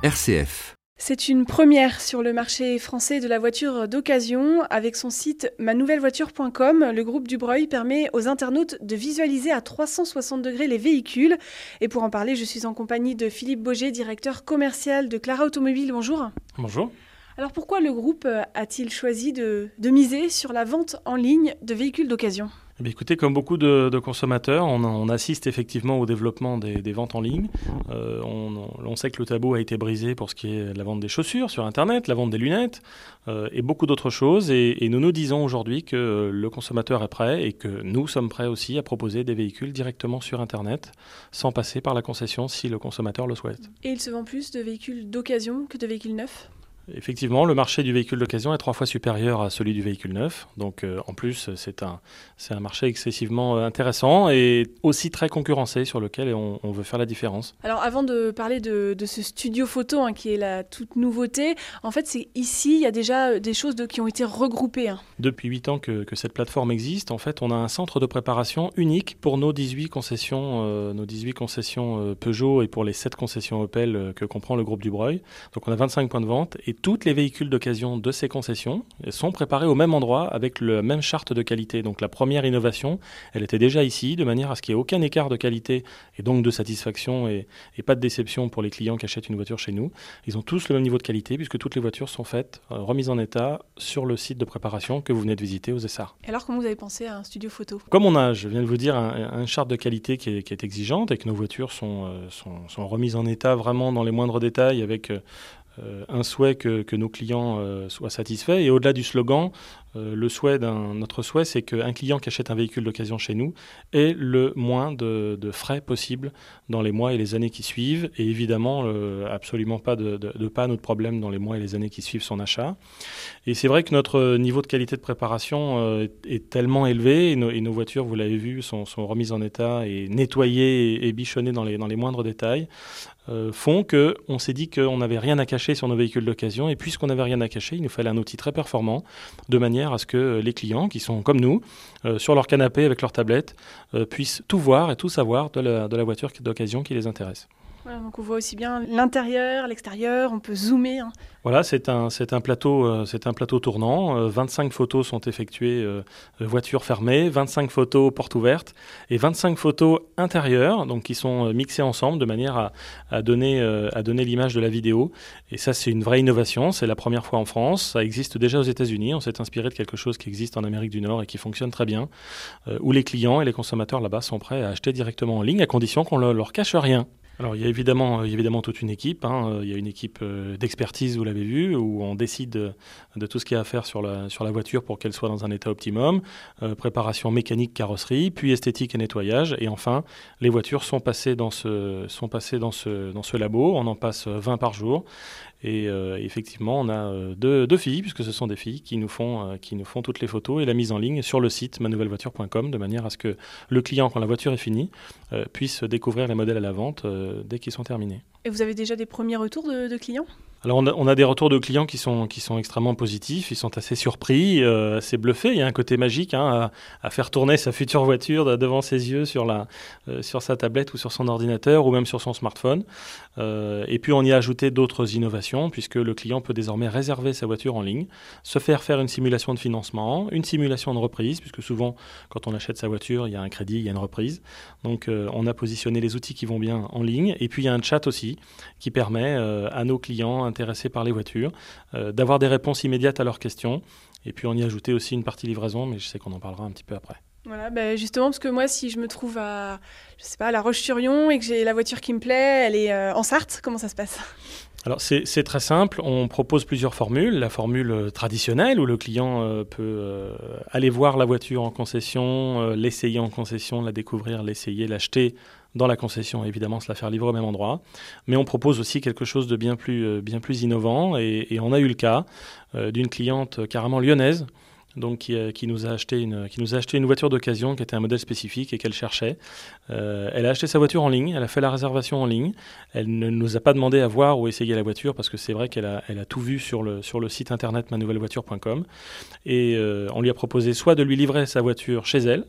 RCF. C'est une première sur le marché français de la voiture d'occasion. Avec son site manouvellevoiture.com, le groupe Dubreuil permet aux internautes de visualiser à 360 degrés les véhicules. Et pour en parler, je suis en compagnie de Philippe Boger, directeur commercial de Clara Automobile. Bonjour. Bonjour. Alors pourquoi le groupe a-t-il choisi de miser sur la vente en ligne de véhicules d'occasion ? Écoutez, comme beaucoup de consommateurs, on assiste effectivement au développement des ventes en ligne. On sait que le tabou a été brisé pour ce qui est de la vente des chaussures sur Internet, la vente des lunettes et beaucoup d'autres choses. Et nous nous disons aujourd'hui que le consommateur est prêt et que nous sommes prêts aussi à proposer des véhicules directement sur Internet sans passer par la concession si le consommateur le souhaite. Et il se vend plus de véhicules d'occasion que de véhicules neufs ? Effectivement, le marché du véhicule d'occasion est 3 fois supérieur à celui du véhicule neuf. Donc en plus, c'est un marché excessivement intéressant et aussi très concurrencé sur lequel on veut faire la différence. Alors avant de parler de ce studio photo qui est la toute nouveauté, en fait c'est ici, il y a déjà des choses qui ont été regroupées. Depuis 8 ans que cette plateforme existe, en fait on a un centre de préparation unique pour nos 18 concessions, Peugeot et pour les 7 concessions Opel que comprend le groupe Dubreuil. Donc on a 25 points de vente et tous les véhicules d'occasion de ces concessions sont préparés au même endroit avec la même charte de qualité. Donc la première innovation, elle était déjà ici, de manière à ce qu'il n'y ait aucun écart de qualité et donc de satisfaction et pas de déception pour les clients qui achètent une voiture chez nous. Ils ont tous le même niveau de qualité puisque toutes les voitures sont faites, remises en état sur le site de préparation que vous venez de visiter aux Essarts. Et alors comment vous avez pensé à un studio photo ? Comme on a, je viens de vous dire, une charte de qualité qui est exigeante et que nos voitures sont remises en état vraiment dans les moindres détails avec un souhait que nos clients soient satisfaits. Et au-delà du slogan, notre souhait, c'est qu'un client qui achète un véhicule d'occasion chez nous ait le moins de frais possible dans les mois et les années qui suivent. Et évidemment, absolument pas de panne ou de problème dans les mois et les années qui suivent son achat. Et c'est vrai que notre niveau de qualité de préparation est tellement élevé et nos voitures, vous l'avez vu, sont remises en état et nettoyées et bichonnées dans les moindres détails. Font qu'on s'est dit qu'on n'avait rien à cacher sur nos véhicules d'occasion et puisqu'on n'avait rien à cacher, il nous fallait un outil très performant de manière à ce que les clients qui sont comme nous, sur leur canapé avec leur tablette, puissent tout voir et tout savoir de la voiture d'occasion qui les intéresse. Voilà, donc on voit aussi bien l'intérieur, l'extérieur, on peut zoomer. Voilà, c'est un plateau tournant. 25 photos sont effectuées voiture fermée, 25 photos porte ouverte et 25 photos intérieures, donc qui sont mixées ensemble de manière à donner l'image de la vidéo. Et ça, c'est une vraie innovation. C'est la première fois en France. Ça existe déjà aux États-Unis. On s'est inspiré de quelque chose qui existe en Amérique du Nord et qui fonctionne très bien, où les clients et les consommateurs là-bas sont prêts à acheter directement en ligne à condition qu'on ne leur cache rien. Alors il y a évidemment toute une équipe. Il y a une équipe d'expertise, vous l'avez vu, où on décide de tout ce qu'il y a à faire sur la voiture pour qu'elle soit dans un état optimum. Préparation mécanique, carrosserie, puis esthétique et nettoyage. Et enfin, les voitures sont passées dans ce labo. On en passe 20 par jour. Et effectivement, on a deux filles, puisque ce sont des filles qui nous font toutes les photos et la mise en ligne sur le site manouvellevoiture.com, de manière à ce que le client, quand la voiture est finie, puisse découvrir les modèles à la vente dès qu'ils sont terminés. Et vous avez déjà des premiers retours de clients ? Alors on a des retours de clients qui sont extrêmement positifs, ils sont assez surpris, assez bluffés. Il y a un côté magique à faire tourner sa future voiture devant ses yeux sur sa tablette ou sur son ordinateur ou même sur son smartphone. Et puis on y a ajouté d'autres innovations puisque le client peut désormais réserver sa voiture en ligne, se faire une simulation de financement, une simulation de reprise, puisque souvent quand on achète sa voiture, il y a un crédit, il y a une reprise. Donc on a positionné les outils qui vont bien en ligne. Et puis il y a un chat aussi qui permet à nos clients intéressés par les voitures, d'avoir des réponses immédiates à leurs questions. Et puis on y a ajouté aussi une partie livraison, mais je sais qu'on en parlera un petit peu après. Voilà, justement, parce que moi, si je me trouve à La Roche-sur-Yon et que j'ai la voiture qui me plaît, elle est en Sarthe, comment ça se passe ? Alors c'est très simple, on propose plusieurs formules. La formule traditionnelle où le client peut aller voir la voiture en concession, l'essayer en concession, la découvrir, l'essayer, l'acheter dans la concession, évidemment se la faire livrer au même endroit. Mais on propose aussi quelque chose de bien plus innovant et on a eu le cas d'une cliente carrément lyonnaise, donc qui nous a acheté une voiture d'occasion qui était un modèle spécifique et qu'elle cherchait. Elle a acheté sa voiture en ligne, elle a fait la réservation en ligne. Elle ne nous a pas demandé à voir ou essayer la voiture parce que c'est vrai qu'elle a tout vu sur le site internet manouvellevoiture.com. Et on lui a proposé soit de lui livrer sa voiture chez elle,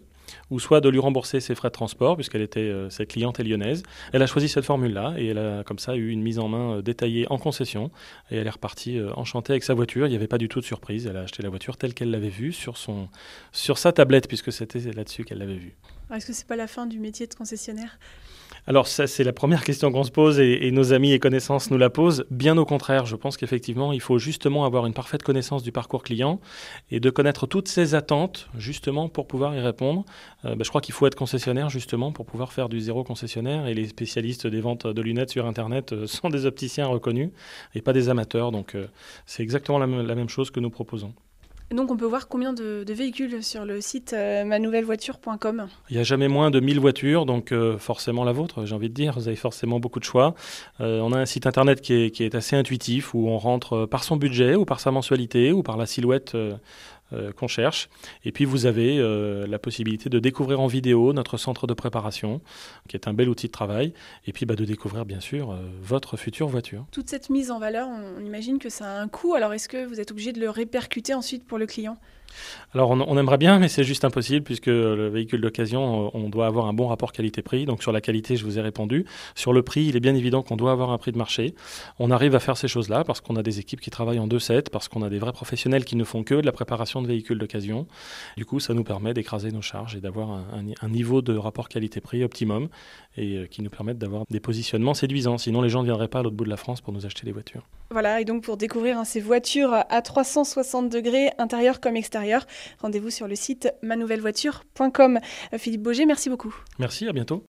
ou soit de lui rembourser ses frais de transport, puisqu'elle était cette cliente est lyonnaise. Elle a choisi cette formule-là et elle a comme ça eu une mise en main détaillée en concession et elle est repartie enchantée avec sa voiture. Il n'y avait pas du tout de surprise. Elle a acheté la voiture telle qu'elle l'avait vue sur sa tablette, puisque c'était là-dessus qu'elle l'avait vue. Est-ce que c'est pas la fin du métier de concessionnaire ? Alors ça, c'est la première question qu'on se pose et nos amis et connaissances nous la posent. Bien au contraire, je pense qu'effectivement, il faut justement avoir une parfaite connaissance du parcours client et de connaître toutes ses attentes justement pour pouvoir y répondre. Je crois qu'il faut être concessionnaire justement pour pouvoir faire du zéro concessionnaire et les spécialistes des ventes de lunettes sur Internet sont des opticiens reconnus et pas des amateurs. Donc c'est exactement la même chose que nous proposons. Donc on peut voir combien de véhicules sur le site manouvellevoiture.com. Il n'y a jamais moins de 1000 voitures, donc forcément la vôtre, j'ai envie de dire. Vous avez forcément beaucoup de choix. On a un site internet qui est assez intuitif, où on rentre par son budget, ou par sa mensualité, ou par la silhouette qu'on cherche. Et puis vous avez la possibilité de découvrir en vidéo notre centre de préparation, qui est un bel outil de travail, et puis de découvrir bien sûr votre future voiture. Toute cette mise en valeur, on imagine que ça a un coût, alors est-ce que vous êtes obligé de le répercuter ensuite pour le client ? Alors on aimerait bien, mais c'est juste impossible puisque le véhicule d'occasion, on doit avoir un bon rapport qualité-prix. Donc sur la qualité, je vous ai répondu. Sur le prix, il est bien évident qu'on doit avoir un prix de marché. On arrive à faire ces choses-là parce qu'on a des équipes qui travaillent en 2/7, parce qu'on a des vrais professionnels qui ne font que de la préparation de véhicules d'occasion. Du coup, ça nous permet d'écraser nos charges et d'avoir un niveau de rapport qualité-prix optimum et qui nous permettent d'avoir des positionnements séduisants. Sinon, les gens ne viendraient pas à l'autre bout de la France pour nous acheter des voitures. Voilà, et donc pour découvrir ces voitures à 360 degrés, intérieur comme extérieur, rendez-vous sur le site manouvellevoiture.com. Philippe Baugé, merci beaucoup. Merci, à bientôt.